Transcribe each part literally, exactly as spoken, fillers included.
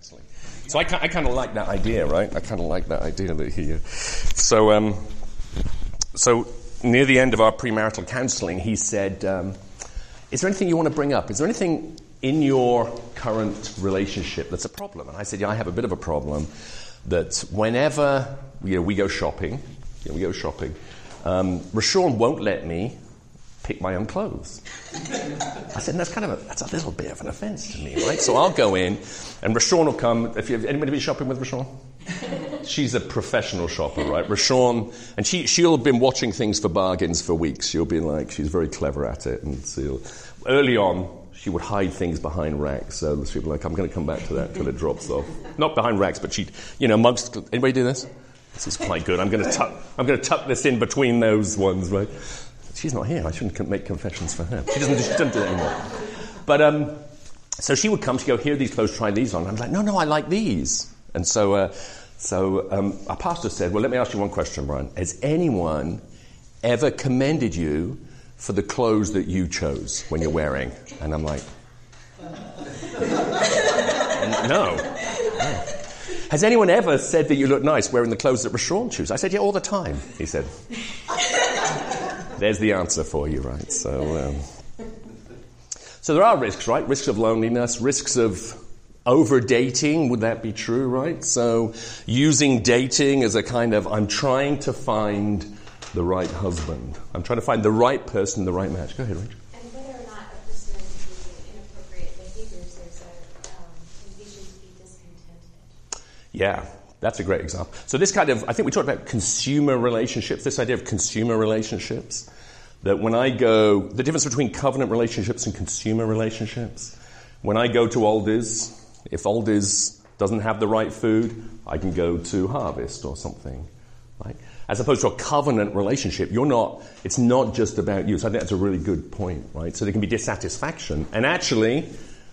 counseling. So I, I kind of like that idea, right? I kind of like that idea that he... Uh, so, um, so near the end of our premarital counseling, he said, um, is there anything you want to bring up? Is there anything in your current relationship that's a problem? And I said, yeah, I have a bit of a problem that whenever you know, we go shopping, you know, we go shopping, um, Rashawn won't let me pick my own clothes. I said, that's kind of a, that's a little bit of an offense to me, right? So I'll go in, and Rashawn will come. If you have anybody been shopping with Rashawn? She's a professional shopper, right? Rashawn, and she, she'll have been watching things for bargains for weeks. She'll be like, she's very clever at it. And she'll, early on, she would hide things behind racks. So she'd be like, I'm going to come back to that until it drops off. Not behind racks, but she'd, you know, amongst, anybody do this? This is quite good. I'm going to tuck, I'm going to tuck this in between those ones, right? She's not here. I shouldn't make confessions for her. She doesn't, she doesn't do that anymore. But, um, so she would come, she'd go, here are these clothes, try these on. I'm like, no, no, I like these. And so, uh, so, um, our pastor said, well, let me ask you one question, Brian. Has anyone ever commended you for the clothes that you chose when you're wearing? And I'm like, no. no. Has anyone ever said that you look nice wearing the clothes that Rashawn chooses? I said, yeah, all the time, he said. There's the answer for you, right? So, um, so there are risks, right? Risks of loneliness, risks of over-dating. Would that be true, right? So using dating as a kind of, I'm trying to find the right husband. I'm trying to find the right person, the right match. Go ahead, Rachel. And whether or not a person is using inappropriate behaviors, there's a um, temptation to be discontented. Yeah. That's a great example. So this kind of, I think we talked about consumer relationships, this idea of consumer relationships, that when I go, the difference between covenant relationships and consumer relationships, when I go to Aldi's, if Aldi's doesn't have the right food, I can go to Harvest or something, right? As opposed to a covenant relationship, you're not, it's not just about you. So I think that's a really good point, right? So there can be dissatisfaction. And actually,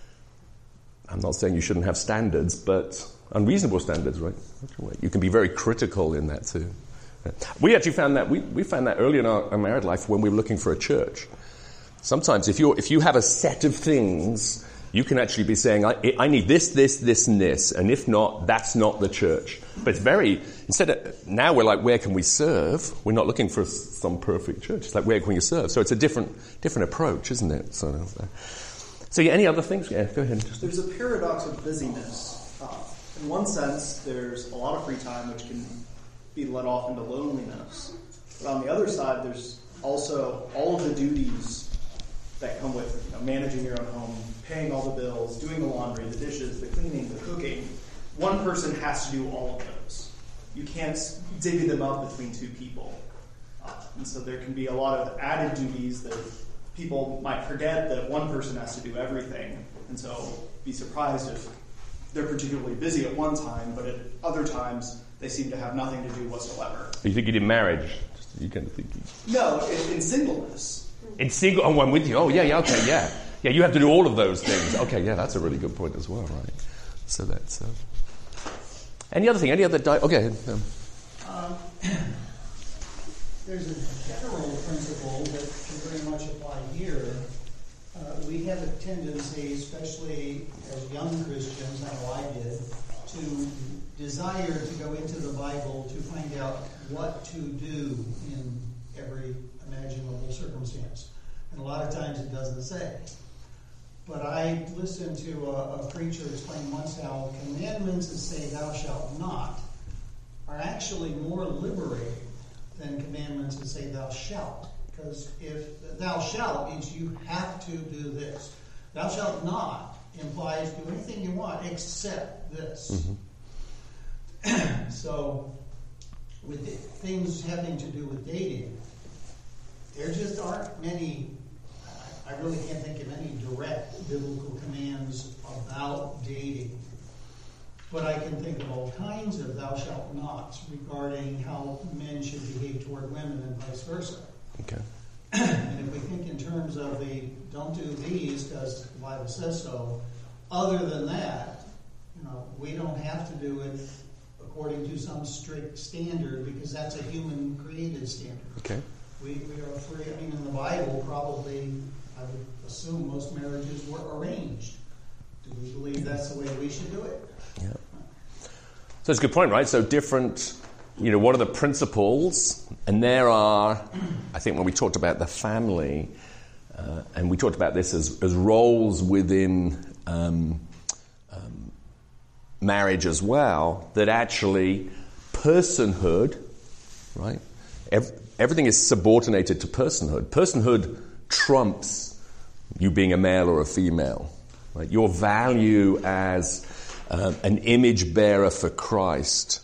I'm not saying you shouldn't have standards, but unreasonable standards, right? You can be very critical in that too. We actually found that, we, we found that early in our, our married life when we were looking for a church. Sometimes if you if you have a set of things, you can actually be saying, I, I need this, this, this, and this, and if not, that's not the church. But it's very, instead of, now we're like, where can we serve? We're not looking for some perfect church. It's like, where can we serve? So it's a different different approach, isn't it? So, so yeah, any other things? Yeah, go ahead. There's a paradox of busyness. Uh, in one sense, there's a lot of free time which can be let off into loneliness. But on the other side, there's also all of the duties that come with, you know, managing your own home, paying all the bills, doing the laundry, the dishes, the cleaning, the cooking. One person has to do all of those. You can't divvy them up between two people. Uh, and so there can be a lot of added duties that people might forget that one person has to do everything. And so be surprised if they're particularly busy at one time, but at other times they seem to have nothing to do whatsoever. You think you did marriage? You kind of think you... No, in, in singleness. In single, oh, I'm with you. Oh, yeah, yeah, okay, yeah. Yeah, you have to do all of those things. Okay, yeah, that's a really good point as well, right? So that's... Uh... Any other thing? Any other... Di- okay. Um. Um, there's a general principle that can very much apply here. Uh, we have a tendency, especially as young Christians, I know I did, to desire to go into the Bible to find out what to do in every imaginable circumstance. And a lot of times it doesn't say. But I listened to a, a preacher explain once how commandments that say thou shalt not are actually more liberating than commandments that say thou shalt. Because if thou shalt means you have to do this. Thou shalt not implies do anything you want except this. Mm-hmm. So with the, things having to do with dating, there just aren't many, I really can't think of any direct biblical commands about dating. But I can think of all kinds of thou shalt nots regarding how men should behave toward women and vice versa. Okay. And if we think in terms of the don't do these because the Bible says so, other than that, you know, we don't have to do it according to some strict standard because that's a human created standard. Okay. We, we are free. I mean, in the Bible, probably, I would assume most marriages were arranged. Do we believe that's the way we should do it. Yeah. So it's a good point, right? So different, you know, what are the principles? And there are, I think when we talked about the family, uh, and we talked about this as, as roles within um, um, marriage as well, that actually personhood, right? Ev- everything is subordinated to personhood. Personhood trumps you being a male or a female. Right? Your value as uh, an image bearer for Christ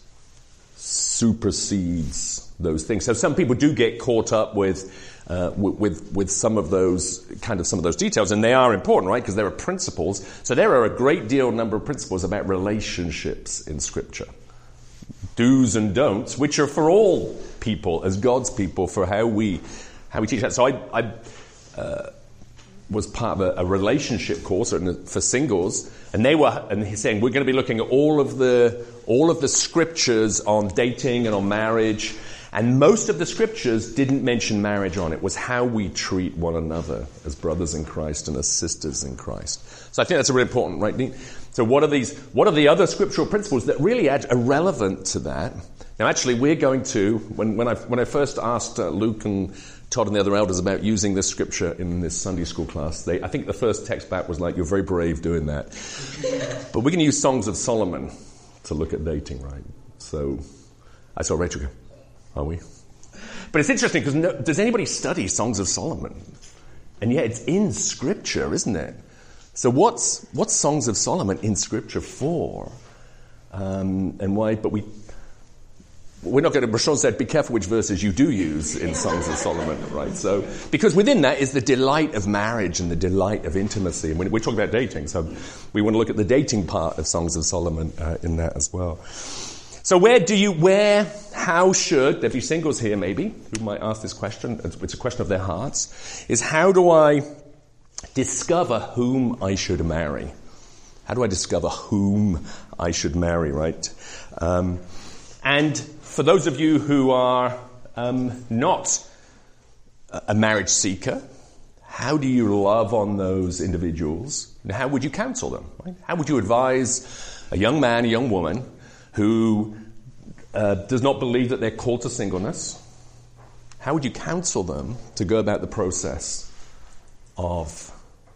supersedes those things. So some people do get caught up with, uh, with with some of those kind of some of those details, and they are important, right? Because there are principles. So there are a great deal number of principles about relationships in Scripture, do's and don'ts, which are for all people as God's people for how we how we teach that. So I. I uh, was part of a, a relationship course for singles, and they were, and he's saying we're going to be looking at all of the all of the scriptures on dating and on marriage, and most of the scriptures didn't mention marriage on it. It was how we treat one another as brothers in Christ and as sisters in Christ. So I think that's a really important, right? So what are these? What are the other scriptural principles that really are relevant to that? Now, actually, we're going to when when I when I first asked uh, Luke and Todd and the other elders about using this scripture in this Sunday school class, they, I think the first text back was like, you're very brave doing that. But we can use Songs of Solomon to look at dating, right? So I saw Rachel go, are we? But it's interesting because no, does anybody study Songs of Solomon? And yet it's in Scripture, isn't it? So what's what's Songs of Solomon in Scripture for? Um, and why? But we... We're not going to, Rashawn said, be careful which verses you do use in Songs of Solomon, right? So, because within that is the delight of marriage and the delight of intimacy. And we're talking about dating, so we want to look at the dating part of Songs of Solomon uh, in that as well. So where do you, where, how should, there'll be singles here maybe who might ask this question, it's a question of their hearts, is how do I discover whom I should marry? How do I discover whom I should marry, right? Um, and for those of you who are um, not a marriage seeker, how do you love on those individuals? And how would you counsel them? Right? How would you advise a young man, a young woman who uh, does not believe that they're called to singleness? How would you counsel them to go about the process of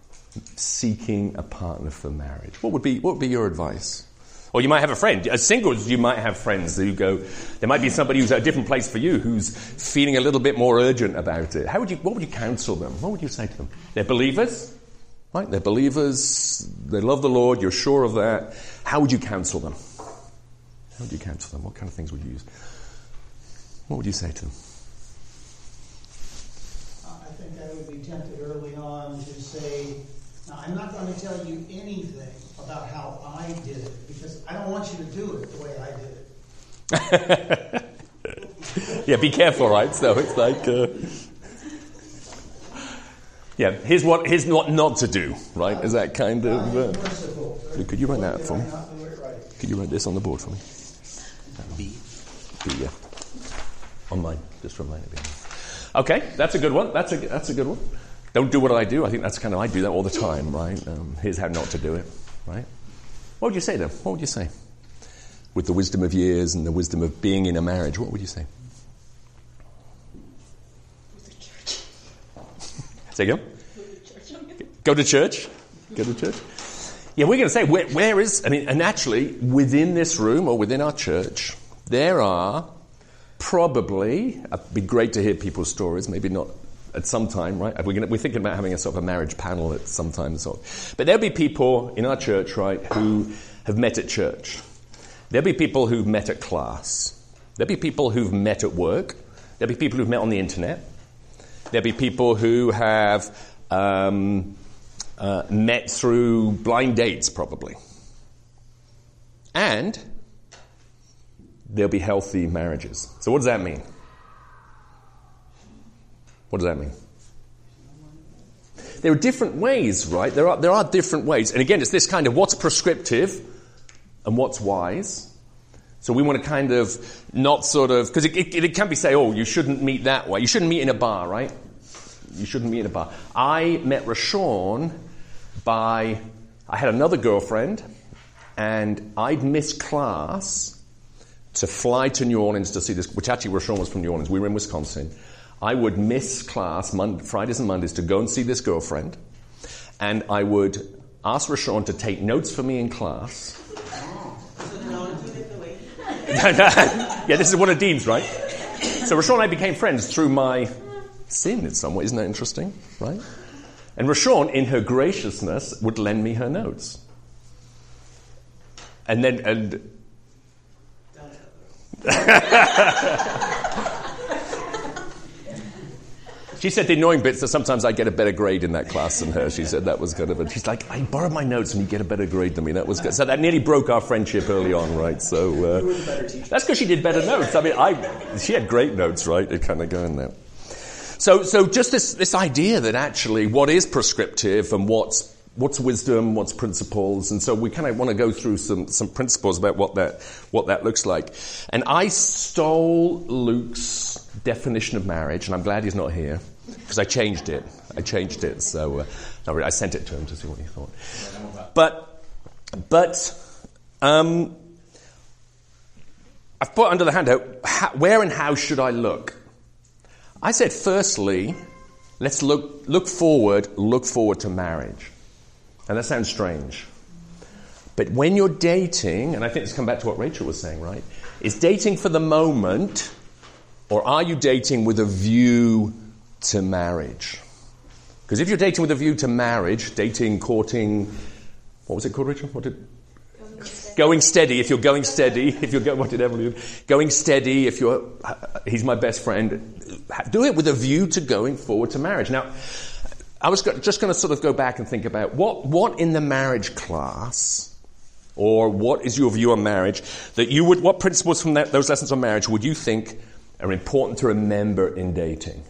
seeking a partner for marriage? What would be what would be your advice? Or you might have a friend. As singles, you might have friends who go, there might be somebody who's at a different place for you who's feeling a little bit more urgent about it. How would you, what would you counsel them? What would you say to them? They're believers, right? They're believers. They love the Lord. You're sure of that. How would you counsel them? How would you counsel them? What kind of things would you use? What would you say to them? I think I would be tempted early on to say, now I'm not going to tell you anything about how I did it, because I don't want you to do it the way I did it. Yeah, be careful, right? So it's like, uh, yeah, here's what, here's what not to do, right? Is that kind of? Uh, could you write that for me? Could you write this on the board for me? B. B, yeah. On mine, just remind me. Okay, that's a good one. That's a that's a good one. Don't do what I do. I think that's kind of I do that all the time, right? Um, here's how not to do it. Right? What would you say to them? What would you say? With the wisdom of years and the wisdom of being in a marriage, what would you say? Go to church. Say again? Go to church. Go to church? Go to church? Yeah, we're going to say, where, where is, I mean, and actually, within this room or within our church, there are probably, it'd be great to hear people's stories, maybe not at some time, right? We're, gonna, we're thinking about having a sort of a marriage panel at some time. Sort of. But there'll be people in our church, right, who have met at church. There'll be people who've met at class. There'll be people who've met at work. There'll be people who've met on the internet. There'll be people who have um, uh, met through blind dates, probably. And there'll be healthy marriages. So what does that mean? What does that mean? There are different ways, right? There are there are different ways. And again, it's this kind of what's prescriptive and what's wise. So we want to kind of not sort of... Because it, it, it can be say, oh, you shouldn't meet that way. You shouldn't meet in a bar, right? You shouldn't meet in a bar. I met Rashawn by... I had another girlfriend, and I'd miss class to fly to New Orleans to see this, which actually Rashawn was from New Orleans. We were in Wisconsin. I would miss class Monday, Fridays and Mondays to go and see this girlfriend, and I would ask Rashawn to take notes for me in class. Yeah, this is one of Dean's, right? So Rashawn and I became friends through my sin in some way. Isn't that interesting, right? And Rashawn, in her graciousness, would lend me her notes. And then... and she said the annoying bits that sometimes I get a better grade in that class than her. She said that was kind of a... She's like, I borrowed my notes and you get a better grade than me. That was good. So that nearly broke our friendship early on, right? So uh, You were the better teacher. That's because she did better notes. I mean, I she had great notes, right? It kind of go in there. So, so just this this idea that actually what is prescriptive and what's what's wisdom, what's principles, and so we kind of want to go through some some principles about what that what that looks like. And I stole Luke's definition of marriage, and I'm glad he's not here because I changed it. I changed it, so uh, no, I sent it to him to see what he thought. But but um, I've put under the handout how, where and how should I look. I said, firstly, let's look look forward, look forward to marriage. And that sounds strange. But when you're dating, and I think this comes back to what Rachel was saying, right? Is dating for the moment, or are you dating with a view to marriage? Because if you're dating with a view to marriage, dating, courting, what was it called, Rachel? What did... Going steady. Going steady, if you're going steady, if you're going, what did Emily do? Going steady, if you're, he's my best friend, do it with a view to going forward to marriage. Now, I was just going to sort of go back and think about what, what in the marriage class, or what is your view on marriage, that you would, what principles from that, those lessons on marriage would you think are important to remember in dating?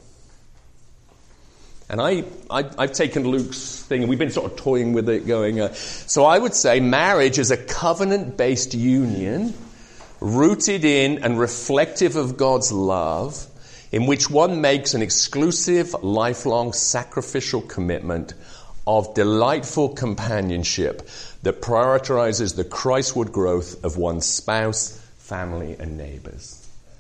And I, I, I've taken Luke's thing, and we've been sort of toying with it, going, uh, so I would say marriage is a covenant-based union, rooted in and reflective of God's love, in which one makes an exclusive, lifelong, sacrificial commitment of delightful companionship that prioritizes the Christward growth of one's spouse, family, and neighbors.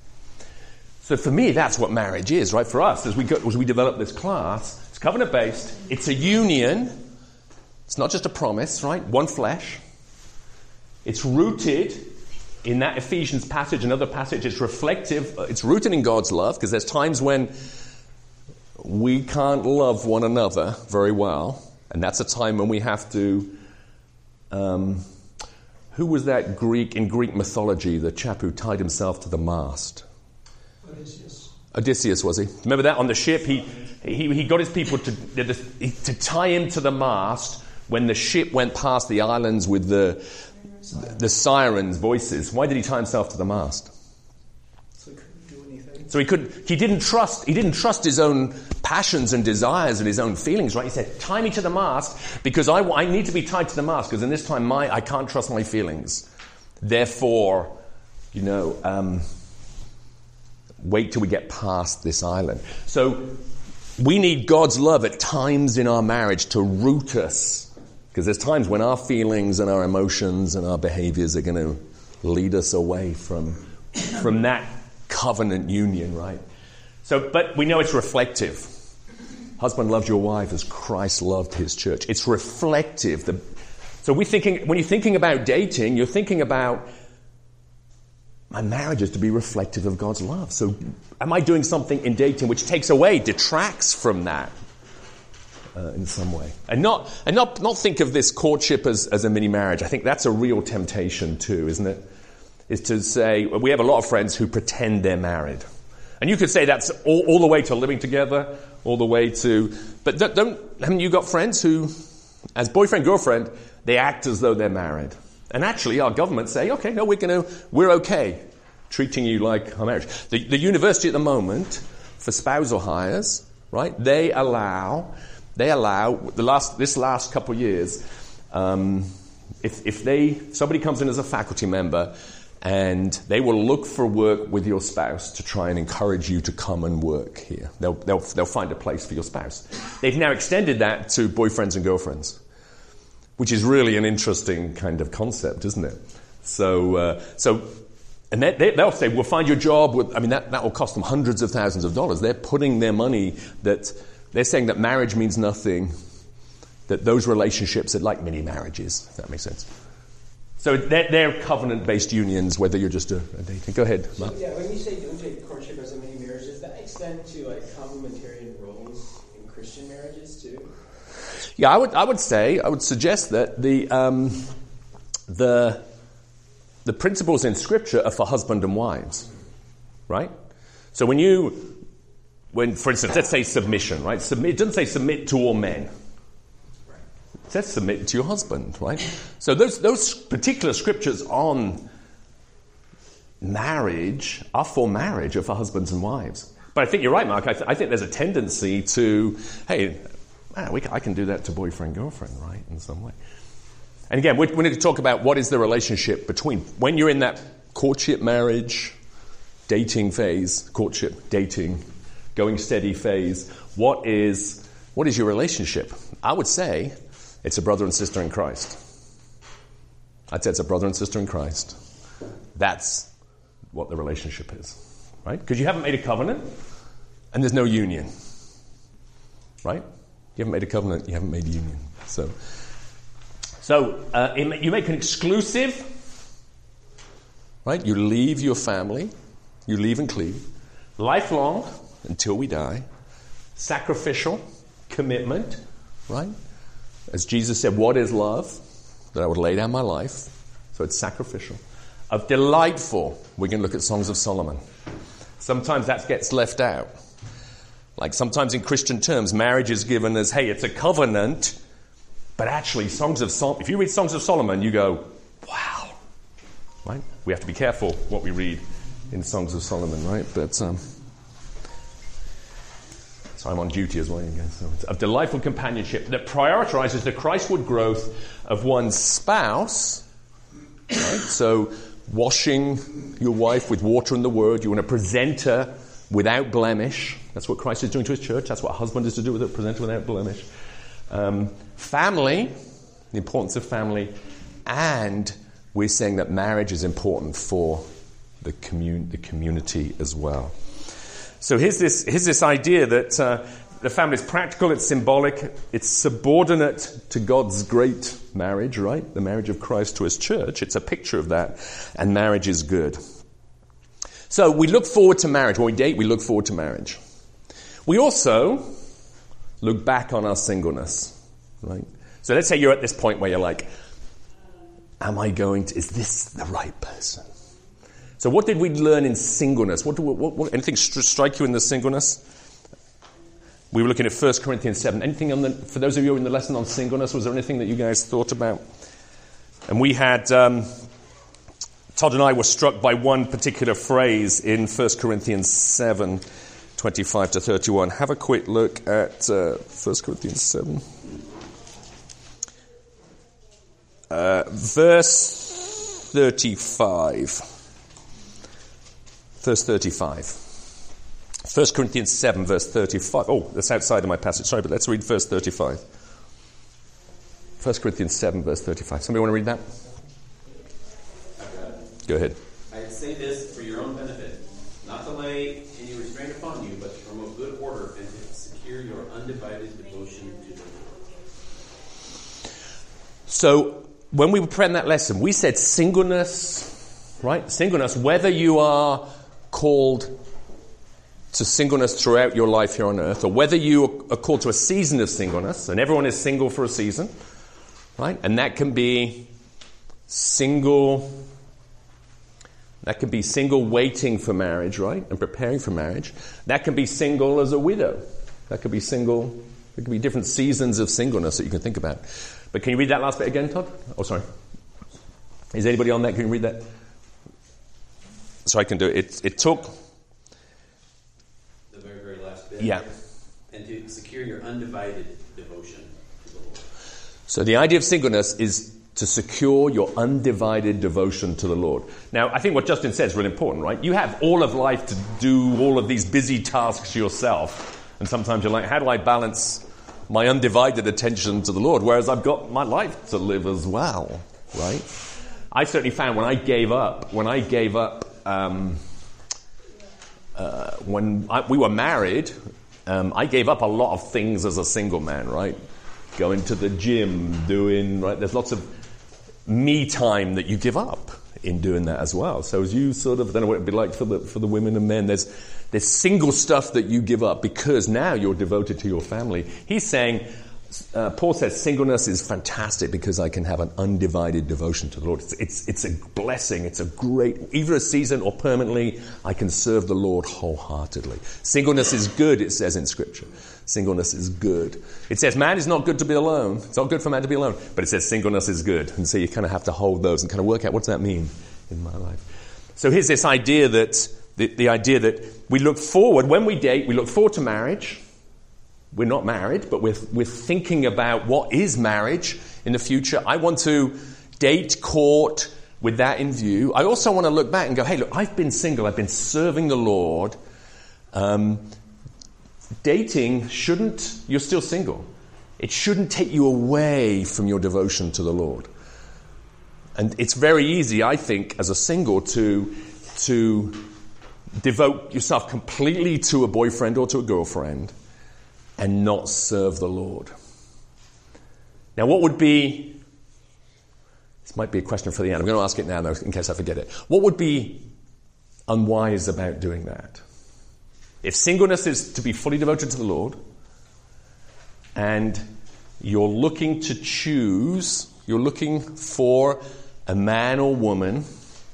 So for me, that's what marriage is, right? For us, as we go, as we develop this class, it's covenant-based. It's a union. It's not just a promise, right? One flesh. It's rooted in that Ephesians passage, another passage. It's reflective. It's rooted in God's love, because there's times when we can't love one another very well, and that's a time when we have to. Um, who was that Greek in Greek mythology? The chap who tied himself to the mast. Odysseus. Odysseus, was he? Remember that on the ship? He he, he got his people to to tie him to the mast when the ship went past the islands with the the sirens' voices. Why did he tie himself to the mast? So he couldn't do anything. So he could. He didn't trust. He didn't trust his own passions and desires and his own feelings. Right? He said, "Tie me to the mast because I, I need to be tied to the mast because in this time my I can't trust my feelings. Therefore, you know." Um, Wait till we get past this island. So we need God's love at times in our marriage to root us. Because there's times when our feelings and our emotions and our behaviors are going to lead us away from, from that covenant union, right? So, but we know it's reflective. Husband, love your wife as Christ loved his church. It's reflective. The, so we thinking when you're thinking about dating, you're thinking about my marriage is to be reflective of God's love. So am I doing something in dating which takes away, detracts from that uh, in some way? And not and not, not think of this courtship as, as a mini marriage. I think that's a real temptation too, isn't it? Is to say, we have a lot of friends who pretend they're married. And you could say that's all, all the way to living together, all the way to... But don't, don't haven't you got friends who, as boyfriend, girlfriend, they act as though they're married? And actually, our government say, okay, no, we're going to, we're okay treating you like our marriage. The, the university at the moment, for spousal hires, right, they allow, they allow, the last, this last couple of years, um, if, if they, somebody comes in as a faculty member and they will look for work with your spouse to try and encourage you to come and work here. They'll, they'll, they'll find a place for your spouse. They've now extended that to boyfriends and girlfriends, which is really an interesting kind of concept, isn't it? So, uh, so, and they, they, they'll say, "We'll find your job." With, I mean, that that will cost them hundreds of thousands of dollars. They're putting their money that they're saying that marriage means nothing. That those relationships are like mini marriages. If that makes sense. So they're, they're covenant-based unions, whether you're just a, a dating. Go ahead, Mark. So, yeah, when you say don't take courtship as a mini marriage, does that extend to like complementarian roles in Christian marriages too? Yeah, I would. I would say. I would suggest that the um, the the principles in Scripture are for husband and wives, right? So when you, when for instance, let's say submission, right? Submit. It doesn't say submit to all men. It says submit to your husband, right? So those those particular scriptures on marriage are for marriage, are for husbands and wives. But I think you're right, Mark. I, th- I think there's a tendency to, hey, man, we can, I can do that to boyfriend, girlfriend, right, in some way. And again, we, we need to talk about what is the relationship between, when you're in that courtship, marriage, dating phase, courtship, dating, going steady phase, what is what is your relationship? I would say it's a brother and sister in Christ. I'd say it's a brother and sister in Christ. That's what the relationship is, right? Because you haven't made a covenant, and there's no union, right? You haven't made a covenant, you haven't made a union. So, so uh, you make an exclusive, right? You leave your family, you leave and cleave, lifelong until we die, sacrificial commitment, right? As Jesus said, what is love? That I would lay down my life. So it's sacrificial. Of delightful, we can look at Songs of Solomon. Sometimes that gets left out. Like sometimes in Christian terms, marriage is given as, hey, it's a covenant. But actually, Songs of Solomon, if you read Songs of Solomon, you go, wow. Right? We have to be careful what we read in Songs of Solomon, right? But, um, so I'm on duty as well, I guess. So it's of delightful companionship that prioritizes the Christward growth of one's spouse. Right? So washing your wife with water and the word. You want to present her without blemish. That's what Christ is doing to his church. That's what a husband is to do with it, present her without blemish. Um, family, the importance of family. And we're saying that marriage is important for the, commun- the community as well. So here's this here's this idea that uh, the family is practical, it's symbolic, it's subordinate to God's great marriage, right? The marriage of Christ to his church. It's a picture of that, and marriage is good. So we look forward to marriage. When we date, we look forward to marriage. We also look back on our singleness, right? So let's say you're at this point where you're like, am I going to, is this the right person? So what did we learn in singleness? What, do we, what, what anything st- strike you in the singleness? We were looking at First Corinthians seven. Anything on the, for those of you in the lesson on singleness, was there anything that you guys thought about? And we had, um, Todd and I were struck by one particular phrase in First Corinthians seven, twenty-five to thirty-one. Have a quick look at uh, First Corinthians seven. Uh, verse thirty-five. Verse thirty-five. First Corinthians seven, verse thirty-five. Oh, that's outside of my passage. Sorry, but let's read verse thirty-five. First Corinthians seven, verse thirty-five. Somebody want to read that? Go ahead. I say this for your own benefit, not to lay any restraint upon you, but to promote good order and to secure your undivided devotion to the Lord. So, when we were praying that lesson, we said singleness, right? Singleness, whether you are called to singleness throughout your life here on earth, or whether you are called to a season of singleness, and everyone is single for a season, right? And that can be single, that can be single waiting for marriage, right? And preparing for marriage. That can be single as a widow. That could be single, there could be different seasons of singleness that you can think about. But can you read that last bit again, Todd? Oh, sorry. Is anybody on that? Can you read that? So I can do it. It, it took... The very, very last bit. Yeah. And to secure your undivided devotion to the Lord. So the idea of singleness is to secure your undivided devotion to the Lord. Now, I think what Justin said is really important, right? You have all of life to do all of these busy tasks yourself. And sometimes you're like, how do I balance my undivided attention to the Lord, whereas I've got my life to live as well, right? I certainly found when I gave up, when I gave up, um, uh, when I, we were married, um, I gave up a lot of things as a single man, right? Going to the gym, doing, right? There's lots of me time that you give up in doing that as well. So as you sort of, I don't know what it'd be like for the for the women and men, there's there's single stuff that you give up because now you're devoted to your family. He's saying, uh, Paul says, singleness is fantastic because I can have an undivided devotion to the Lord. It's, it's it's a blessing. It's a great, either a season or permanently, I can serve the Lord wholeheartedly. Singleness is good, it says in Scripture. Singleness is good. It says man is not good to be alone. It's not good for man to be alone. But it says singleness is good. And so you kind of have to hold those and kind of work out what does that mean in my life. So here's this idea that, the, the idea that we look forward, when we date, we look forward to marriage. We're not married, but we're, we're thinking about what is marriage in the future. I want to date, court with that in view. I also want to look back and go, hey, look, I've been single. I've been serving the Lord. Um... Dating shouldn't, you're still single. It shouldn't take you away from your devotion to the Lord. And it's very easy, I think, as a single to, to devote yourself completely to a boyfriend or to a girlfriend and not serve the Lord. Now, what would be, this might be a question for the end. I'm going to ask it now, though, in case I forget it. What would be unwise about doing that? If singleness is to be fully devoted to the Lord, and you're looking to choose, you're looking for a man or woman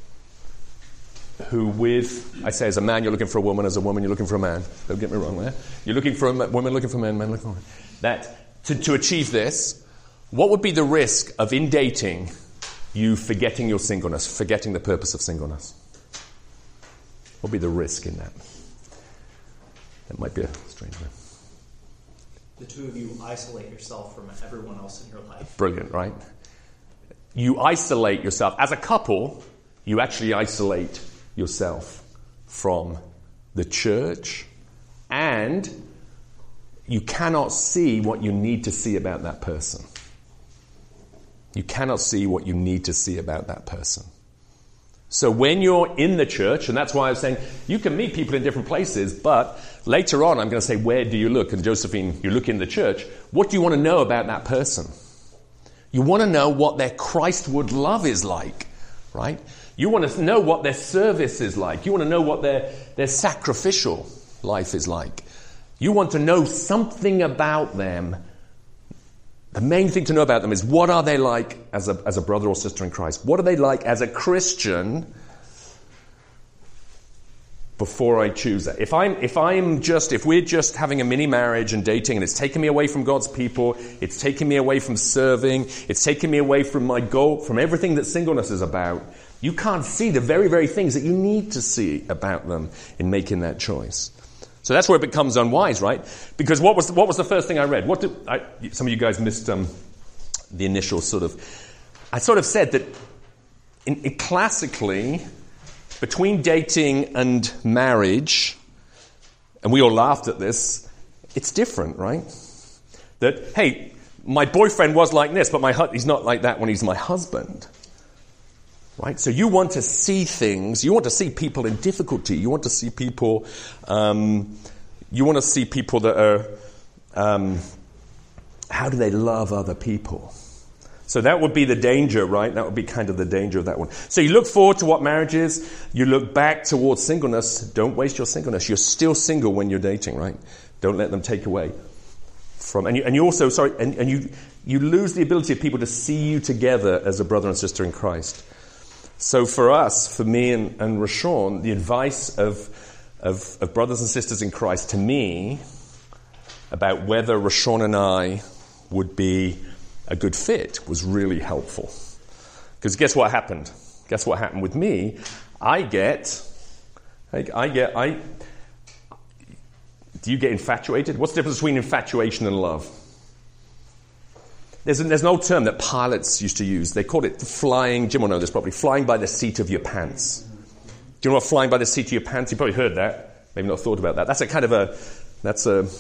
who with, I say as a man you're looking for a woman, as a woman you're looking for a man. Don't get me wrong there. You're looking for a woman looking for a man, man looking for a woman. That, to, to achieve this, what would be the risk of in dating you forgetting your singleness, forgetting the purpose of singleness? What would be the risk in that? That might be a strange one. The two of you isolate yourself from everyone else in your life. Brilliant, right? You isolate yourself. As a couple, you actually isolate yourself from the church, and you cannot see what you need to see about that person. You cannot see what you need to see about that person. So when you're in the church, and that's why I was saying you can meet people in different places, but later on I'm going to say, where do you look? And Josephine, you look in the church. What do you want to know about that person? You want to know what their Christward love is like, right? You want to know what their service is like. You want to know what their, their sacrificial life is like. You want to know something about them. The main thing to know about them is what are they like as a, as a brother or sister in Christ? What are they like as a Christian before I choose that? If I'm, if I'm just, if we're just having a mini marriage and dating and it's taking me away from God's people, it's taking me away from serving, it's taking me away from my goal, from everything that singleness is about, you can't see the very, very things that you need to see about them in making that choice. So that's where it becomes unwise, right? Because what was the, what was the first thing I read? What did I, some of you guys missed um, the initial sort of. I sort of said that in, in classically, between dating and marriage, and we all laughed at this. It's different, right? That hey, my boyfriend was like this, but my hu- he's not like that when he's my husband. Right? So you want to see things, you want to see people in difficulty, you want to see people, um, you want to see people that are, um, how do they love other people? So that would be the danger, right? That would be kind of the danger of that one. So you look forward to what marriage is, you look back towards singleness. Don't waste your singleness. You're still single when you're dating, right? Don't let them take away from, and you, and you also, sorry, and, and you, you lose the ability of people to see you together as a brother and sister in Christ. So for us, for me and, and Rashawn, the advice of, of of brothers and sisters in Christ to me about whether Rashawn and I would be a good fit was really helpful. Because guess what happened? Guess what happened with me? I get, I, I get, I. Do you get infatuated? What's the difference between infatuation and love? There's an, there's an old term that pilots used to use. They called it flying, Jim will know this probably, flying by the seat of your pants. Do you know what flying by the seat of your pants? You probably heard that. Maybe not thought about that. That's a kind of a, that's a,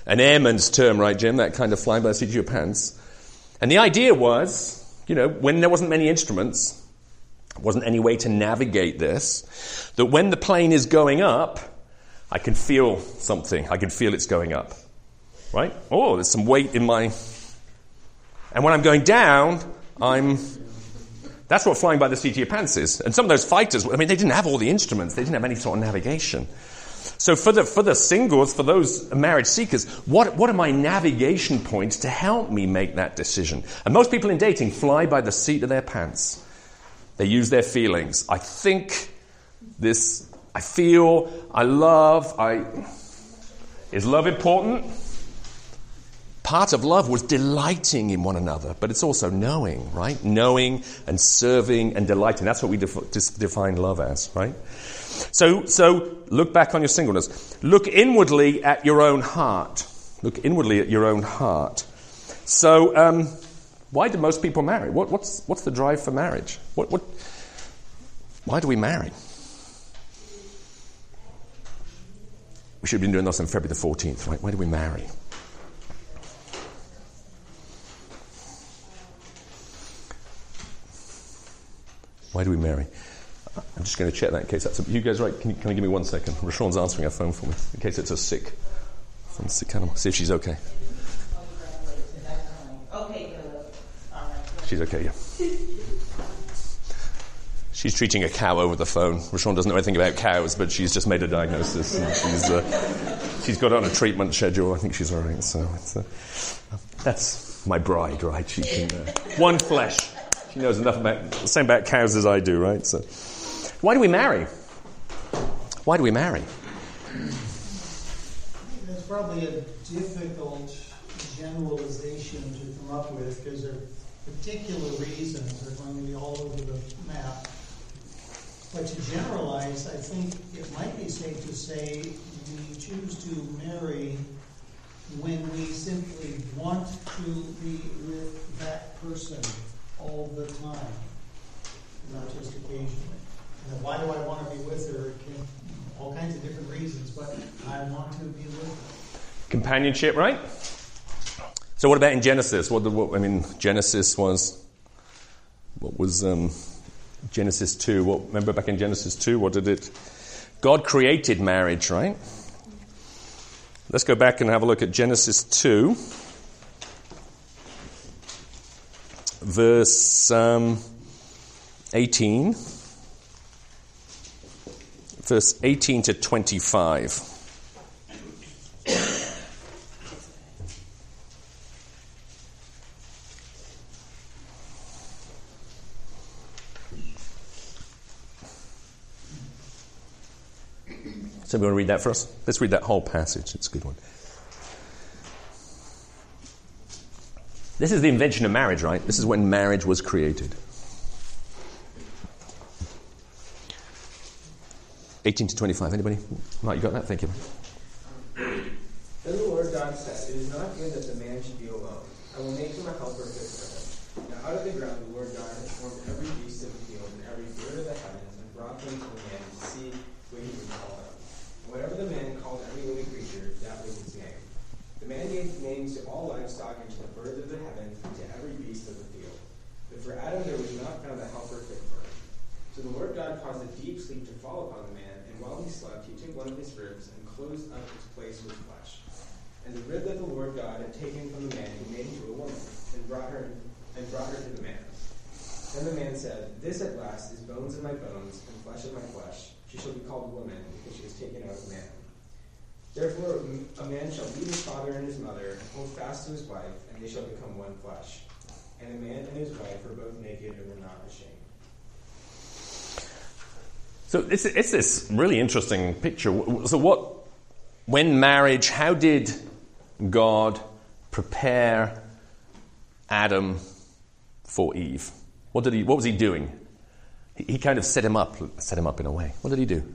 an airman's term, right, Jim? That kind of flying by the seat of your pants. And the idea was, you know, when there wasn't many instruments, wasn't any way to navigate this, that when the plane is going up, I can feel something. I can feel it's going up. Right? Oh, there's some weight in my... And when I'm going down, I'm... That's what flying by the seat of your pants is. And some of those fighters, I mean, they didn't have all the instruments. They didn't have any sort of navigation. So for the for the singles, for those marriage seekers, what what are my navigation points to help me make that decision? And most people in dating fly by the seat of their pants. They use their feelings. I think this, I feel, I love, I... Is love important? Part of love was delighting in one another, but it's also knowing, right? Knowing and serving and delighting. That's what we def- dis- define love as, right? So, so look back on your singleness. Look inwardly at your own heart. Look inwardly at your own heart. So, um, why do most people marry? What, what's what's the drive for marriage? What what? Why do we marry? We should have been doing this on February the fourteenth, right? Why do we marry? Why do we marry? I'm just going to check that in case that's... A, you guys right? Can you, can you give me one second? Rashawn's answering her phone for me, in case it's a sick... Some sick animal. See if she's okay. Okay, she's okay, yeah. She's treating a cow over the phone. Rashawn doesn't know anything about cows, but she's just made a diagnosis. And she's uh, she's got on a treatment schedule. I think she's all right. So it's, uh, that's my bride, right? She can... Uh, one flesh. She knows enough about the same about cows as I do, right? So, why do we marry? Why do we marry? That's probably a difficult generalization to come up with because there are particular reasons that are going to be all over the map. But to generalize, I think it might be safe to say we choose to marry when we simply want to be with that person all the time, not just occasionally. And why do I want to be with her? It can, all kinds of different reasons, but I want to be with her. Companionship, right? So what about in Genesis? What, the, what I mean, Genesis was, what was um, Genesis two? What, remember back in Genesis two, what did it? God created marriage, right? Let's go back and have a look at Genesis two. Verse um, eighteen, verse eighteen to twenty-five. So we want to read that for us? Let's read that whole passage. It's a good one. This is the invention of marriage, right? This is when marriage was created. eighteen to twenty-five. Anybody? Mark, you got that? Thank you. Then the Lord God said, "It is not good that the man should be alone. I will make him a helper fit for him." Now out of the ground the Lord God has formed every beast of the field and every bird of the heavens and brought them to the man to see what he would call them. And whatever the man called every living creature, that was his name. The man gave names to all livestock and to the birds of the heavens and to every beast of the field. But for Adam there was not found a helper fit for him. So the Lord God caused a deep sleep to fall upon the man, and while he slept, he took one of his ribs and closed up its place with flesh. And the rib that the Lord God had taken from the man, he made into a woman, and brought her and brought her to the man. Then the man said, "This at last is bones of my bones and flesh of my flesh. She shall be called woman, because she was taken out of man. Therefore a man shall leave his father and his mother, and hold fast to his wife, and they shall become one flesh. And the man and his wife were both naked and were not ashamed." So it's, it's this really interesting picture. So what, when marriage, how did God prepare Adam for Eve? What did he? What was he doing? He, he kind of set him up, set him up in a way. What did he do?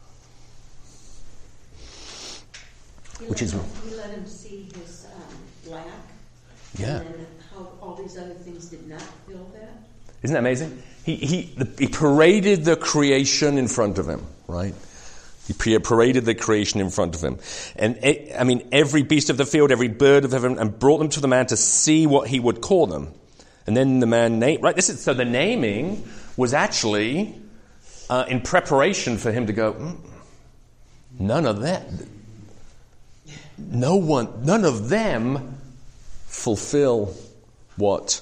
He Which let is him, he let him see his um, lack. Yeah. And then how all these other things did not fill that. Isn't that amazing? He he the, he paraded the creation in front of him, right? He paraded the creation in front of him. And, I mean, every beast of the field, every bird of heaven, and brought them to the man to see what he would call them. And then the man named, right, this is, so the naming was actually uh, in preparation for him to go, mm, none of that, no one, none of them fulfill what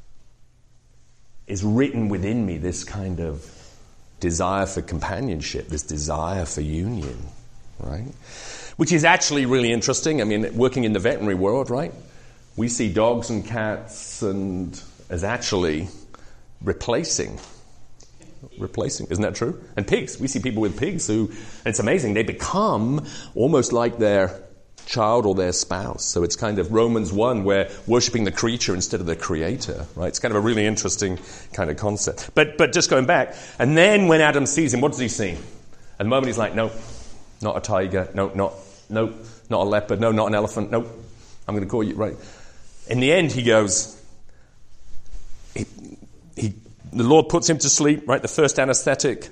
is written within me, this kind of desire for companionship, this desire for union, right? Which is actually really interesting. I mean, working in the veterinary world, right? We see dogs and cats and as actually replacing, replacing, isn't that true? And pigs, we see people with pigs who, and it's amazing, they become almost like their child or their spouse. So it's kind of Romans one, where worshipping the creature instead of the creator, right? It's kind of a really interesting kind of concept. But but just going back, and then when Adam sees him, what does he see? At the moment he's like, no, not a tiger, no, not, no, not a leopard, no, not an elephant, no, I'm going to call you, right? In the end he goes, he, he the Lord puts him to sleep, right? The first anesthetic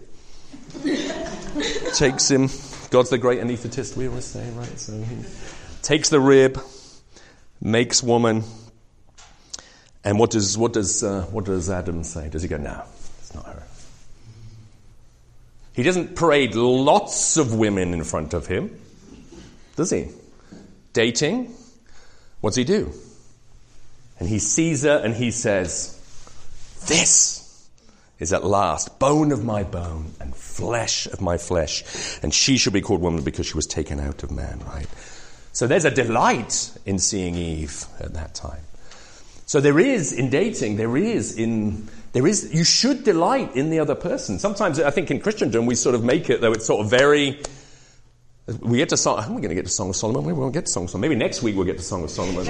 takes him. God's the great anesthetist, we always say, right? So he takes the rib, makes woman, and what does what does uh, what does Adam say? Does he go, no, it's not her? He doesn't parade lots of women in front of him, does he? Dating, what's he do? And he sees her and he says, this is at last bone of my bone and flesh of my flesh, and she shall be called woman because she was taken out of man, right? So there's a delight in seeing Eve at that time. So there is in dating, there is in, there is, you should delight in the other person. Sometimes I think in Christendom we sort of make it, though it's sort of very, we get to Song, are we going to get to Song of Solomon? Maybe we won't get to Song of Solomon. Maybe next week we'll get to Song of Solomon.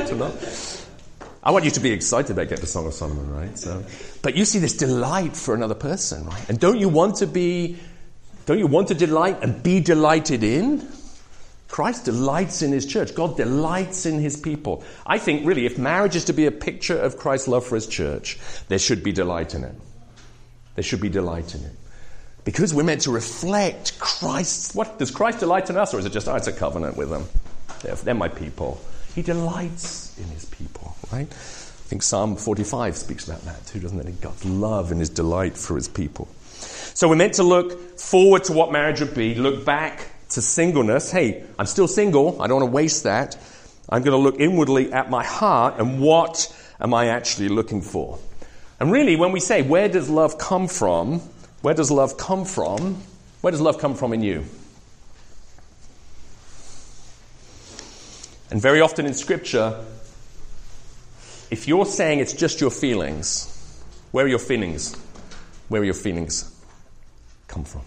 I want you to be excited about getting to Song of Solomon, right? So, but you see this delight for another person, right? And don't you want to be, don't you want to delight and be delighted in? Christ delights in his church. God delights in his people. I think really if marriage is to be a picture of Christ's love for his church, there should be delight in it. There should be delight in it. Because we're meant to reflect Christ. What, does Christ delight in us, or is it just, oh, it's a covenant with them? They're, they're my people. He delights in his people, right? I think Psalm forty-five speaks about that too, doesn't it? God's love and his delight for his people. So we're meant to look forward to what marriage would be, look back to singleness. Hey, I'm still single. I don't want to waste that. I'm going to look inwardly at my heart and what am I actually looking for? And really, when we say, where does love come from? Where does love come from? Where does love come from in you? And very often in Scripture, if you're saying it's just your feelings, where are your feelings? Where are your feelings come from?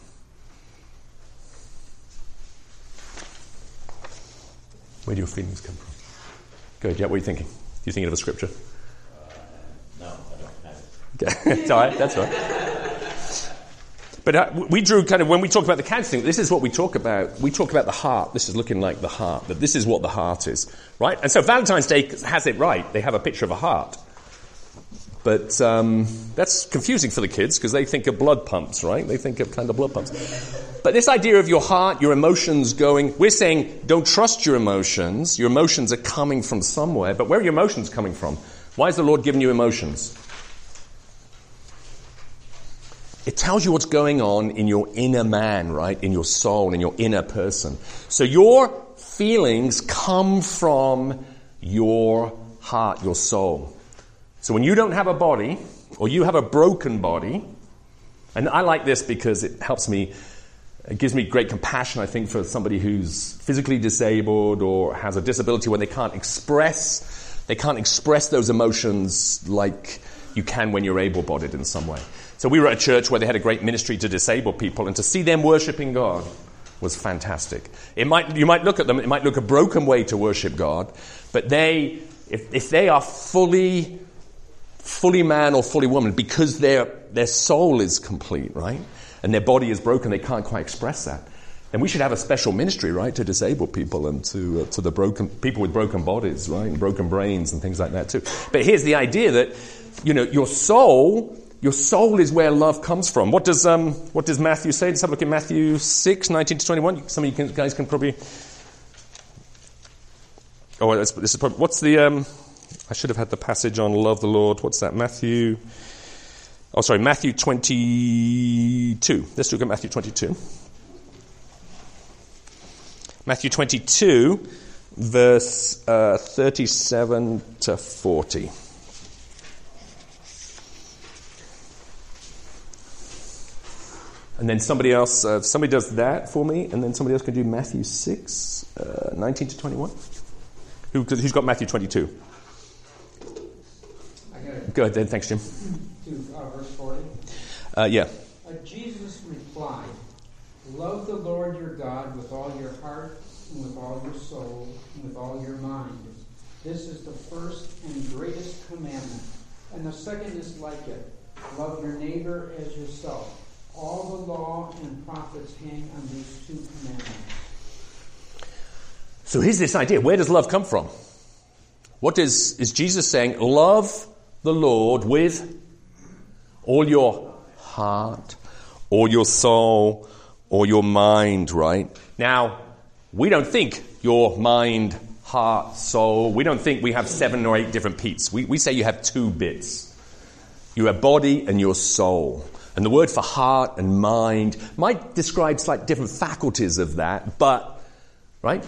Where do your feelings come from? Go ahead, yeah, what are you thinking? Are you thinking of a Scripture? Uh, no, I don't have it. Okay, it's all right, that's all right. But uh, we drew kind of, when we talk about the counseling, this is what we talk about. We talk about the heart. This is looking like the heart, that this is what the heart is, right? And so Valentine's Day has it right. They have a picture of a heart. But um, that's confusing for the kids because they think of blood pumps, right? They think of kind of blood pumps. But this idea of your heart, your emotions going, we're saying don't trust your emotions. Your emotions are coming from somewhere. But where are your emotions coming from? Why has the Lord given you emotions? It tells you what's going on in your inner man, right? In your soul, in your inner person. So your feelings come from your heart, your soul. So when you don't have a body, or you have a broken body, and I like this because it helps me, it gives me great compassion, I think, for somebody who's physically disabled or has a disability where they can't express, they can't express those emotions like you can when you're able-bodied in some way. So we were at a church where they had a great ministry to disabled people, and to see them worshiping God was fantastic. It might, you might look at them, it might look a broken way to worship God, but they, if, if they are fully, fully man or fully woman, because their their soul is complete, right, and their body is broken, they can't quite express that, then we should have a special ministry, right, to disabled people and to uh, to the broken people with broken bodies, right, and broken brains and things like that too. But here's the idea that, you know, your soul your soul is where love comes from. What does um, what does Matthew say? Let's have a look at Matthew six, nineteen to twenty-one. Some of you can, guys can probably... Oh, this is probably... What's the... Um, I should have had the passage on love the Lord. What's that? Matthew... Oh, sorry, Matthew twenty-two. Let's look at Matthew twenty-two. Matthew twenty-two, verse uh, thirty-seven to forty. And then somebody else, uh, somebody does that for me, and then somebody else can do Matthew six, uh, nineteen to twenty-one. Who, who's got Matthew twenty-two? I got it. Go ahead then, thanks, Jim. To uh, verse forty. Uh, yeah. Uh, Jesus replied, "Love the Lord your God with all your heart, and with all your soul, and with all your mind. This is the first and greatest commandment. And the second is like it. Love your neighbor as yourself. All the law and prophets hang on these two commandments." So here's this idea. Where does love come from? What is, is Jesus saying? Love the Lord with all your heart, all your soul, or your mind, right? Now, we don't think your mind, heart, soul, we don't think we have seven or eight different bits. We, we say you have two bits. You have body and your soul. And the word for heart and mind might describe slightly different faculties of that, but, right?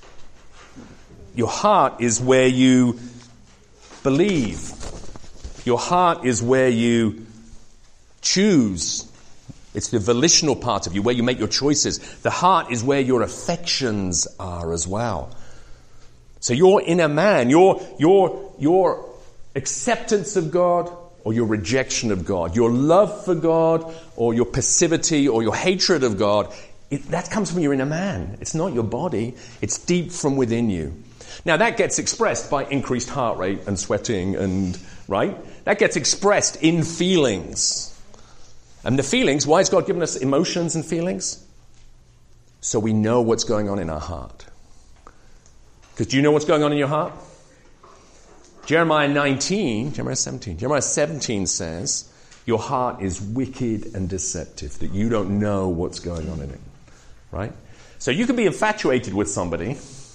Your heart is where you believe. Your heart is where you choose. It's the volitional part of you, where you make your choices. The heart is where your affections are as well. So your inner man, your, your, your acceptance of God or your rejection of God, your love for God or your passivity or your hatred of God, it, that comes from your inner man. It's not your body. It's deep from within you. Now that gets expressed by increased heart rate and sweating and, right? That gets expressed in feelings. And the feelings, why has God given us emotions and feelings? So we know what's going on in our heart. Because do you know what's going on in your heart? Jeremiah nineteen, Jeremiah seventeen, Jeremiah seventeen says, your heart is wicked and deceptive, that you don't know what's going on in it. Right? So you can be infatuated with somebody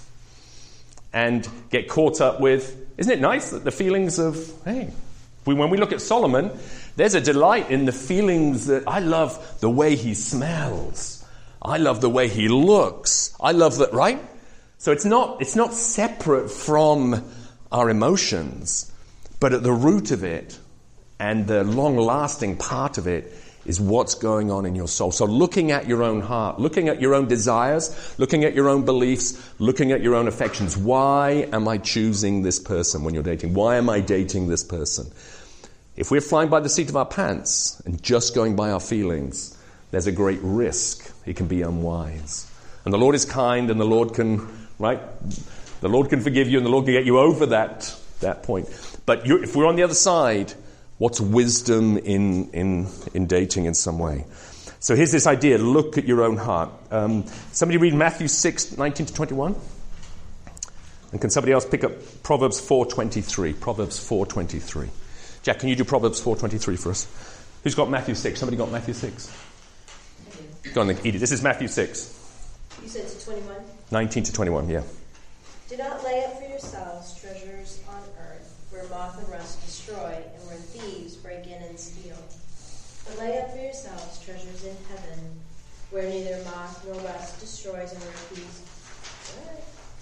and get caught up with, isn't it nice that the feelings of, hey, we, when we look at Solomon, there's a delight in the feelings that I love the way he smells. I love the way he looks. I love that, right? So it's not, it's not separate from our emotions, but at the root of it and the long-lasting part of it is what's going on in your soul. So looking at your own heart, looking at your own desires, looking at your own beliefs, looking at your own affections. Why am I choosing this person when you're dating? Why am I dating this person? If we're flying by the seat of our pants and just going by our feelings, there's a great risk. It can be unwise. And the Lord is kind, and the Lord can, right? The Lord can forgive you, and the Lord can get you over that, that point. But you're, if we're on the other side, what's wisdom in, in, in dating in some way? So here's this idea. Look at your own heart. Um, somebody read Matthew six, nineteen to twenty-one? And can somebody else pick up Proverbs four twenty-three? Proverbs four twenty-three. Jack, can you do Proverbs four twenty-three for us? Who's got Matthew six? Somebody got Matthew six? Go on, Edie. This is Matthew six. You said to twenty-one? nineteen to twenty-one, yeah. Do not lay up for yourselves treasures on earth, where moth and rust destroy, and where thieves break in and steal. But lay up for yourselves treasures in heaven, where neither moth nor rust destroys, and where thieves... What?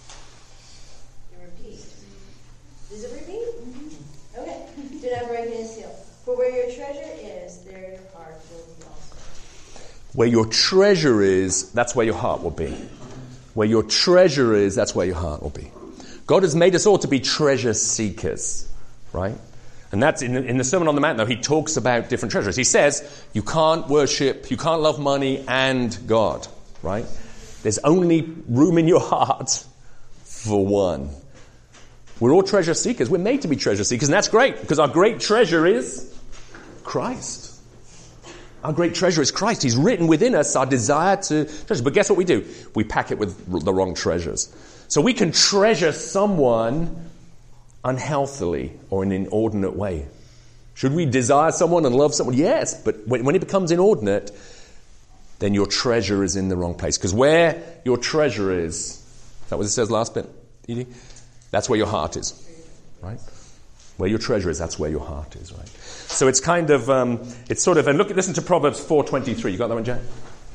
You repeat. Does it repeat? Mm-hmm. Okay. Do not break in and steal. For where your treasure is, there your heart will be also. Where your treasure is, that's where your heart will be. Where your treasure is, that's where your heart will be. God has made us all to be treasure seekers, right? And that's in the, in the Sermon on the Mount, though, he talks about different treasures. He says, you can't worship, you can't love money and God, right? There's only room in your heart for one. We're all treasure seekers. We're made to be treasure seekers, and that's great, because our great treasure is Christ. Our great treasure is Christ. He's written within us our desire to treasure. But guess what we do? We pack it with the wrong treasures. So we can treasure someone unhealthily or in an inordinate way. Should we desire someone and love someone? Yes, but when, when it becomes inordinate, then your treasure is in the wrong place. Because where your treasure is, is that what it says last bit, Edie? That's where your heart is, right? Where your treasure is, that's where your heart is, right? So it's kind of, um, it's sort of, and look, listen to Proverbs four twenty-three. You got that one, Jack?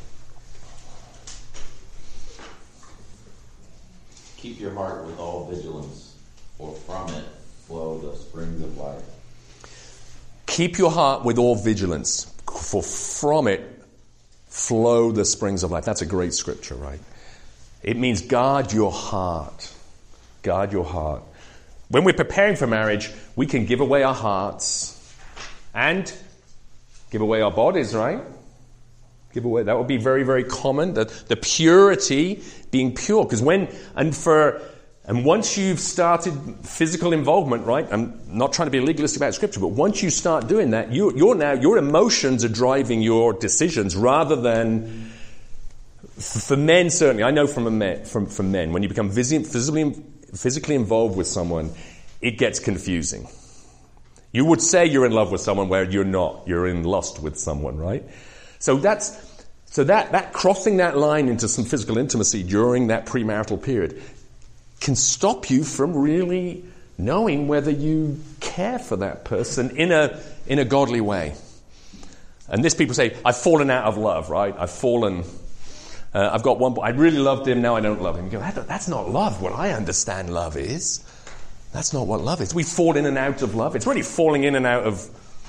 Keep your heart with all vigilance, for from it flow the springs of life. Keep your heart with all vigilance, for from it flow the springs of life. That's a great scripture, right? It means guard your heart. Guard your heart. When we're preparing for marriage, we can give away our hearts and give away our bodies, right? Give away. That would be very, very common. The, the purity being pure. Because when, and for, and once you've started physical involvement, right? I'm not trying to be legalistic about scripture, but once you start doing that, you, you're now, your emotions are driving your decisions rather than, for men certainly, I know from, a men, from, from men, when you become physically, physically involved with someone, it gets confusing. You would say you're in love with someone where you're not. You're in lust with someone, right? So that's so that that crossing that line into some physical intimacy during that premarital period can stop you from really knowing whether you care for that person in a in a godly way. And this people say, I've fallen out of love, right? I've fallen. Uh, I've got one boy. I really loved him. Now I don't love him. You go, that, that's not love. What I understand love is. That's not what love is. We fall in and out of love. It's really falling in and out of,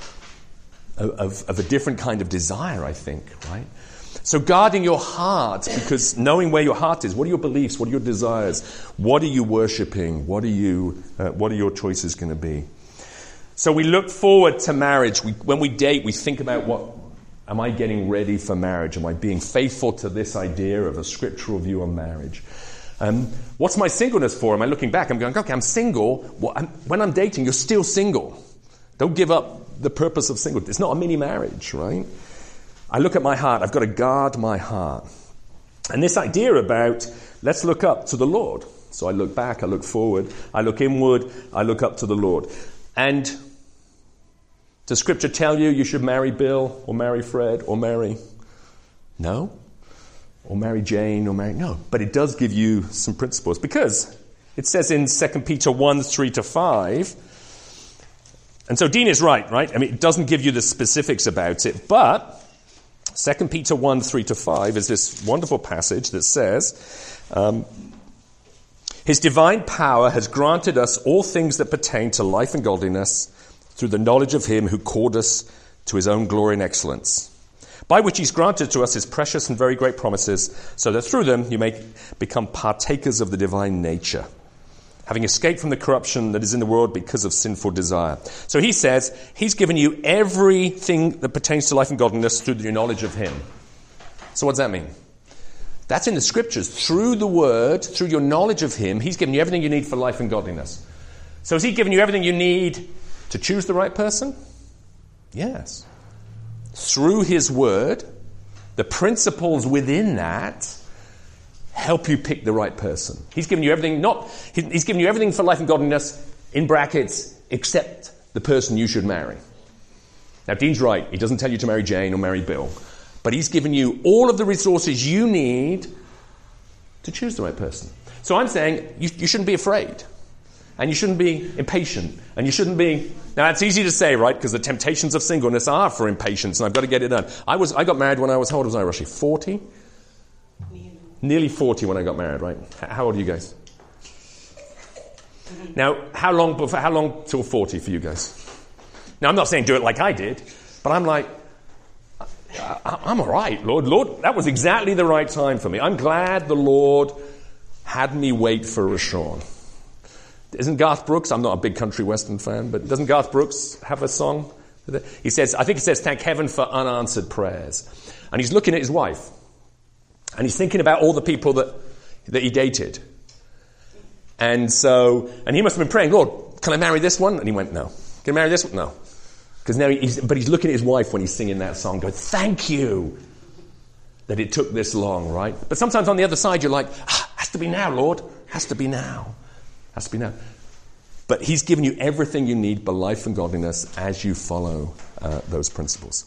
of, of a different kind of desire, I think, right? So guarding your heart, because knowing where your heart is, what are your beliefs, what are your desires, what are you worshipping, what are you, uh, what are your choices going to be? So we look forward to marriage. We, when we date, we think about what, am I getting ready for marriage? Am I being faithful to this idea of a scriptural view on marriage? Um, what's my singleness for? Am I looking back? I'm going, okay, I'm single. Well, I'm, when I'm dating, you're still single. Don't give up the purpose of single. It's not a mini marriage, right? I look at my heart. I've got to guard my heart. And this idea about, let's look up to the Lord. So I look back, I look forward, I look inward, I look up to the Lord. And does Scripture tell you you should marry Bill or marry Fred or marry? No. Or marry Jane, or marry... No, but it does give you some principles. Because it says in Second Peter one, three to five... And so Dean is right, right? I mean, it doesn't give you the specifics about it, but Second Peter one, three to five is this wonderful passage that says, um, His divine power has granted us all things that pertain to life and godliness through the knowledge of Him who called us to His own glory and excellence, by which He's granted to us His precious and very great promises, so that through them you may become partakers of the divine nature, having escaped from the corruption that is in the world because of sinful desire. So he says, He's given you everything that pertains to life and godliness through your knowledge of Him. So what does that mean? That's in the Scriptures. Through the Word, through your knowledge of Him, He's given you everything you need for life and godliness. So has He given you everything you need to choose the right person? Yes. Through His Word, the principles within that help you pick the right person. He's given you everything, not, he's given you everything for life and godliness, in brackets, except the person you should marry. Now, Dean's right. He doesn't tell you to marry Jane or marry Bill. But he's given you all of the resources you need to choose the right person. So I'm saying you, you shouldn't be afraid. And you shouldn't be impatient. And you shouldn't be... Now, it's easy to say, right? Because the temptations of singleness are for impatience, and I've got to get it done. I was I got married when I was... How old was I, Roshi? forty? Nearly forty when I got married, right? How old are you guys? Now, how long before, how long till forty for you guys? Now, I'm not saying do it like I did, but I'm like, I'm all right, Lord. Lord, that was exactly the right time for me. I'm glad the Lord had me wait for Rashawn. Isn't Garth Brooks, I'm not a big country western fan, but doesn't Garth Brooks have a song? He says, I think he says, thank heaven for unanswered prayers. And he's looking at his wife. And he's thinking about all the people that, that he dated. And so, and he must have been praying, Lord, can I marry this one? And he went, no. Can I marry this one? No. Because now he's, but he's looking at his wife when he's singing that song, going, thank you that it took this long, right? But sometimes on the other side, you're like, ah, has to be now, Lord. Has to be now. Has to be now. But he's given you everything you need for life and godliness as you follow uh, those principles.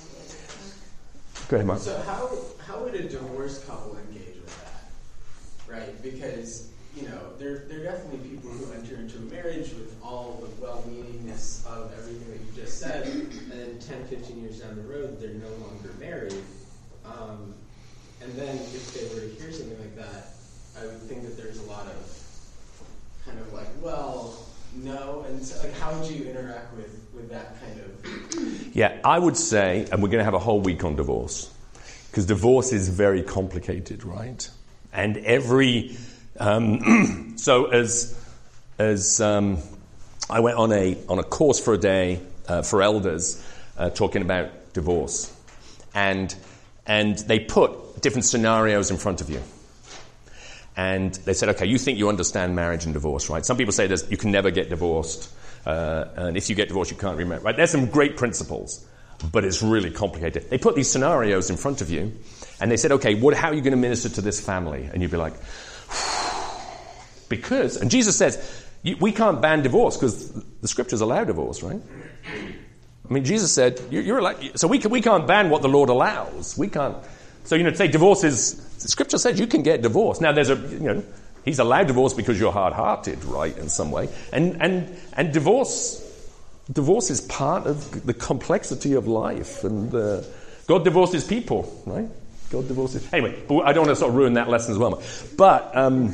Go ahead, Mark. So how how would a divorced couple engage with that, right? Because, you know, there, there are definitely people who enter into a marriage with all the well-meaningness of everything that you just said, and then ten, fifteen years down the road, they're no longer married. Um, and then if they were to hear something like that, I would think that there's a lot of kind of like, well, no. And so, like, how would you interact with, with that kind of... Yeah, I would say, and we're going to have a whole week on divorce, because divorce is very complicated, right? And every... Um, so as as um, I went on a on a course for a day uh, for elders uh, talking about divorce, and and they put different scenarios in front of you, and they said, okay, you think you understand marriage and divorce, right? Some people say there's, you can never get divorced, uh, and if you get divorced, you can't remarry, right? There's some great principles, but it's really complicated. They put these scenarios in front of you, and they said, okay, what? How are you going to minister to this family? And you'd be like. Because, and Jesus says, you, we can't ban divorce because the scriptures allow divorce, right? I mean, Jesus said, you're, you're allowed, so we, can, we can't ban what the Lord allows. We can't. So, you know, to say divorce is, the scripture says you can get divorced. Now, there's a, you know, he's allowed divorce because you're hard-hearted, right, in some way. And, and, and divorce, divorce is part of the complexity of life. And uh, God divorces people, right? God divorces. Anyway, but I don't want to sort of ruin that lesson as well. But um,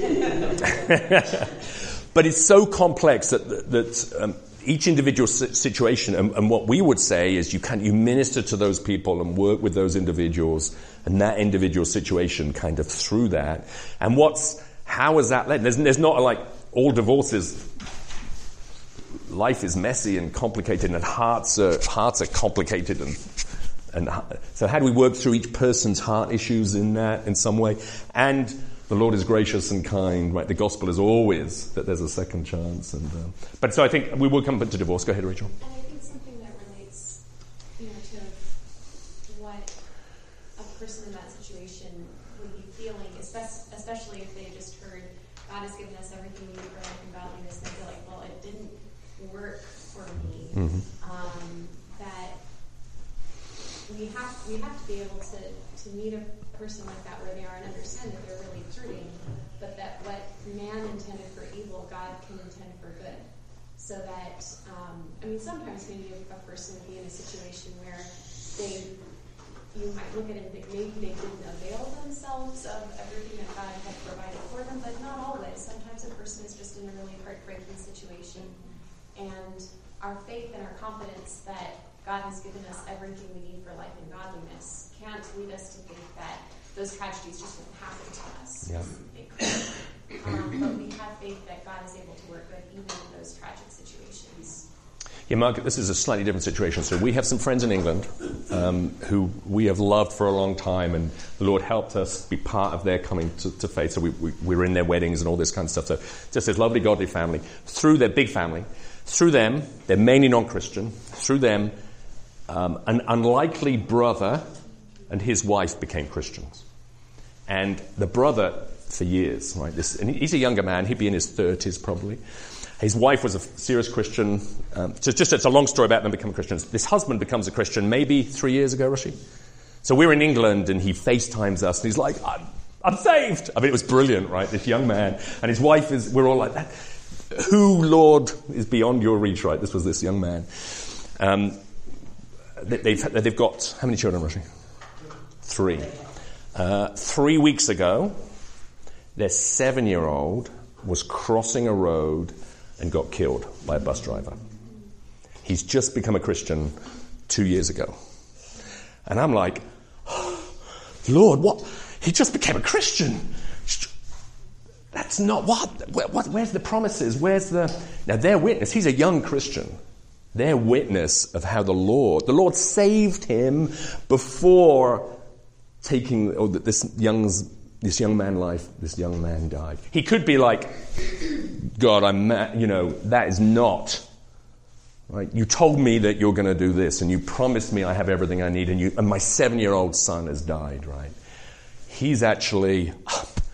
but it's so complex that that um, each individual situation, and, and what we would say is you can you minister to those people and work with those individuals and that individual situation kind of through that. And what's how is that led? There's, there's not a, like all divorces. Life is messy and complicated, and hearts are hearts are complicated and. And so how do we work through each person's heart issues in that in some way? And the Lord is gracious and kind, right? The gospel is always that there's a second chance. And uh, But so I think we will come to divorce. Go ahead, Rachel. And I think something that relates, you know, to what a person in that situation would be feeling, especially if they just heard, God has given us everything we need for life and godliness, and they feel like, well, it didn't work for me. Mm-hmm. Um, that we have we have to be able to, to meet a person like that where they are and understand that they're really hurting, but that what man intended for evil, God can intend for good. So that, um, I mean, sometimes maybe a person would be in a situation where they, you might look at it and think maybe they didn't avail themselves of everything that God had provided for them, but not always. Sometimes a person is just in a really heartbreaking situation, and our faith and our confidence that God has given us everything we need for life and godliness can't lead us to think that those tragedies just won't happen to us. Yeah. They could. Um, but we have faith that God is able to work good even in those tragic situations. Yeah, Mark, this is a slightly different situation. So we have some friends in England um, who we have loved for a long time, and the Lord helped us be part of their coming to, to faith. So we, we, we were in their weddings and all this kind of stuff. So just this lovely, godly family. Through their big family, through them, they're mainly non-Christian, through them, Um, an unlikely brother and his wife became Christians. And the brother, for years, right, this, and he's a younger man, he'd be in his thirties probably. His wife was a serious Christian. Um, so just it's a long story about them becoming Christians. This husband becomes a Christian maybe three years ago, Rashi. So we're in England, and he FaceTimes us, and he's like, I'm, I'm saved. I mean, it was brilliant, right, this young man. And his wife is, we're all like that. Who, Lord, is beyond your reach, right? This was this young man. Um, They've, they've got, how many children, Roshi? Three. Uh, three weeks ago, their seven-year-old was crossing a road and got killed by a bus driver. He's just become a Christian two years ago. And I'm like, oh, Lord, what? He just became a Christian. That's not what? Where, what? Where's the promises? Where's the... Now, their witness, he's a young Christian. Their witness of how the Lord, the Lord saved him before taking oh, this young, this young man life, this young man died. He could be like, God, I'm, mad, you know, that is not, right? You told me that you're going to do this, and you promised me I have everything I need, and you, and my seven-year-old son has died, right? He's actually,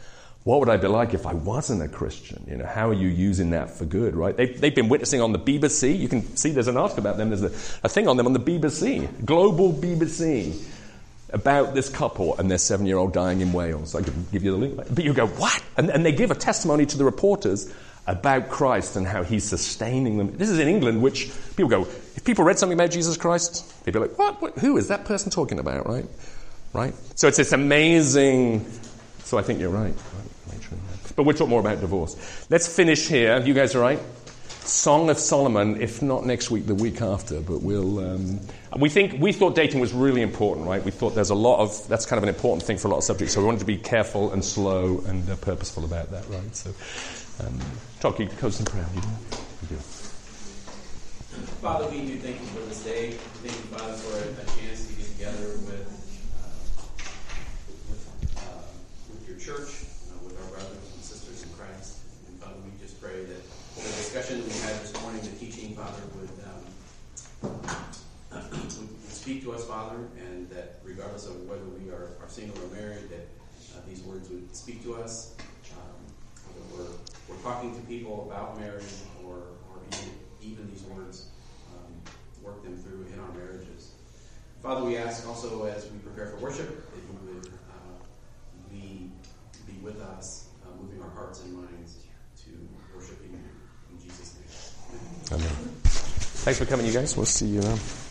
what would I be like if I wasn't a Christian? You know, how are you using that for good, right? They've, they've been witnessing on the B B C. You can see there's an article about them. There's a, a thing on them on the B B C, global B B C, about this couple and their seven-year-old dying in Wales. I can give you the link. But you go, what? And, and they give a testimony to the reporters about Christ and how he's sustaining them. This is in England, which people go, if people read something about Jesus Christ, they'd be like, what? what? Who is that person talking about, right? Right? So it's this amazing... So I think you're right. But we'll talk more about divorce. Let's finish here. You guys all right? Song of Solomon, if not next week, the week after. But we'll... Um, we think we thought dating was really important, right? We thought there's a lot of... That's kind of an important thing for a lot of subjects. So we wanted to be careful and slow and uh, purposeful about that, right? So... Um, talk, you close in prayer. You do. You do. Father, we do thank you for this day. Thank you, Father, for a, a chance to get together with uh, with, uh, with your church, uh, with our brothers and sisters in Christ. And Father, we just pray that the discussion we had this morning, the teaching, Father, would, um, would speak to us, Father, and that regardless of whether we are, are single or married, that uh, these words would speak to us. Um, whether we're We're talking to people about marriage, or, or even, even these words, um, work them through in our marriages. Father, we ask also as we prepare for worship that you would uh, be, be with us, uh, moving our hearts and minds to worship you in Jesus' name. Amen. Amen. Thanks for coming, you guys. We'll see you now.